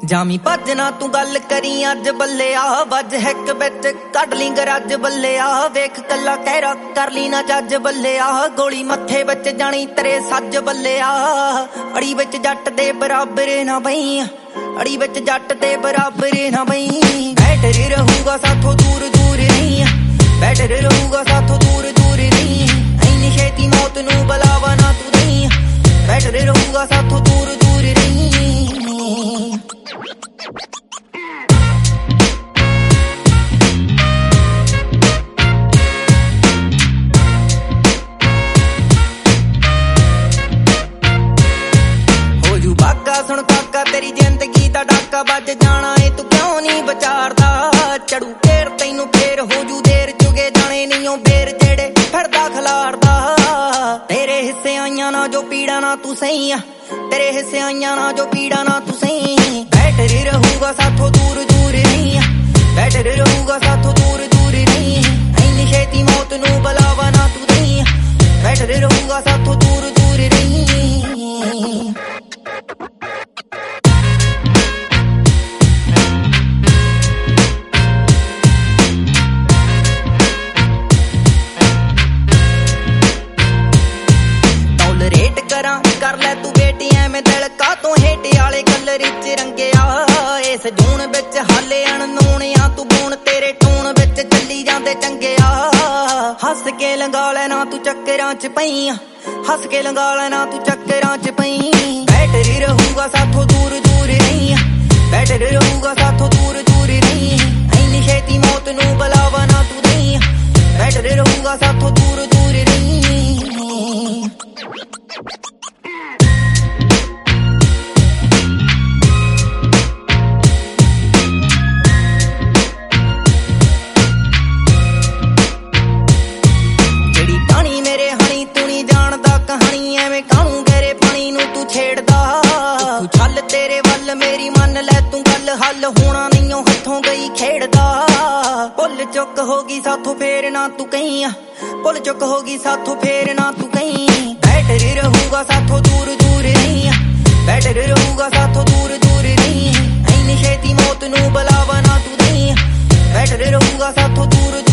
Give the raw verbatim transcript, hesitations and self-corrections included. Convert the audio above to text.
ਜਾਮੀ ਭੱਜ ਨਾ ਤੂੰ ਗੱਲ ਕਰੀ ਅੱਜ ਬੱਲਿਆ ਵੱਜ ਹੈਕ ਵਿੱਚ ਕੱਢ ਲਈ ਗਰਜ ਬੱਲਿਆ ਵੇਖ ਕੱਲਾ ਕਹਿਰਾ ਕਰ ਲਈ ਨਾ ਜੱਜ ਬੱਲਿਆ ਗੋਲੀ ਮੱਥੇ ਵਿੱਚ ਜਾਣੀ ਤੇਰੇ ਸੱਜ ਬੱਲਿਆ ਅੜੀ ਵਿੱਚ ਜੱਟ ਦੇ ਬਰਾਬਰ ਨਾ ਬਈ ਅੜੀ ਵਿੱਚ ਜੱਟ ਦੇ ਬਰਾਬਰ ਨਾ ਬਈ ਬੈਟਰ ਰਹੂਗਾ ਸਾਥੋਂ ਦੂਰ ਦੂਰ ਨਹੀਂ ਬੈਟਰ ਰਹੂਗਾ ਸਾਥੋਂ ਦੂਰ ਦੂਰ ਨਹੀਂ ਐਨੀ ਛੇਤੀ ਮੌਤ ਨੂੰ ਬੁਲਾਵਾ ਨਾ ਤੂੰ ਨਹੀਂ ਬੈਟਰ ਰਹੂਗਾ ਸਾਥੋਂ ਦੂਰ ਦੂਰ ਨਹੀਂ सुन काका तेरी जिंदगी दा डाका बज जाना है तू क्यों नहीं विचारदा चढ़ू फेर तैनू फेर हो जू देर चुगे जाने नहीं बेर जेड़े फिरदा खलारदा तेरे हिस्से आईया ना जो पीड़ा ना तू सही तेरे हिस्से आईया ना जो पीड़ा ना तू सही बैटर रहूगा साथों दूर दूर नहीं बैटर रहूगा साथों दूर दूर नहीं ऐनी छेती मौत नू बुलावा ना तू नहीं बैटर रहूगा साथों दूर दूर नहीं कर ले तू बेटी एवें दिल का तू हेटे आले कलर च रंगिया इस जून विच हाले अननोनिया तू बून तेरे टून विच चली जांदे चंगिया हस के लंगा लेना तू चक्करां च पई हस के लंगा लेना तू चक्करां च पई बैटर रहूगा साथों दूर दूर नहीं बैटर रहूगा साथों दूर दूर नहीं ऐनी छेती मौत नू बुलावा ना तू नहीं बैटर रहूगा साथों दूर दूर नहीं तेरे वल मेरी मन ले तू गल हल होना नहीं हथों गई खेड़दा भुल चुक होगी साथों फेर ना तू कहीं भुल चुक होगी साथों फेर ना तू कहीं बैटर रहूगा साथों दूर दूर नहीं बैटर रहूगा साथों दूर दूर नहीं ऐनी छेती मौत नू बुलावा ना तू नहीं बैटर रहूगा साथों दूर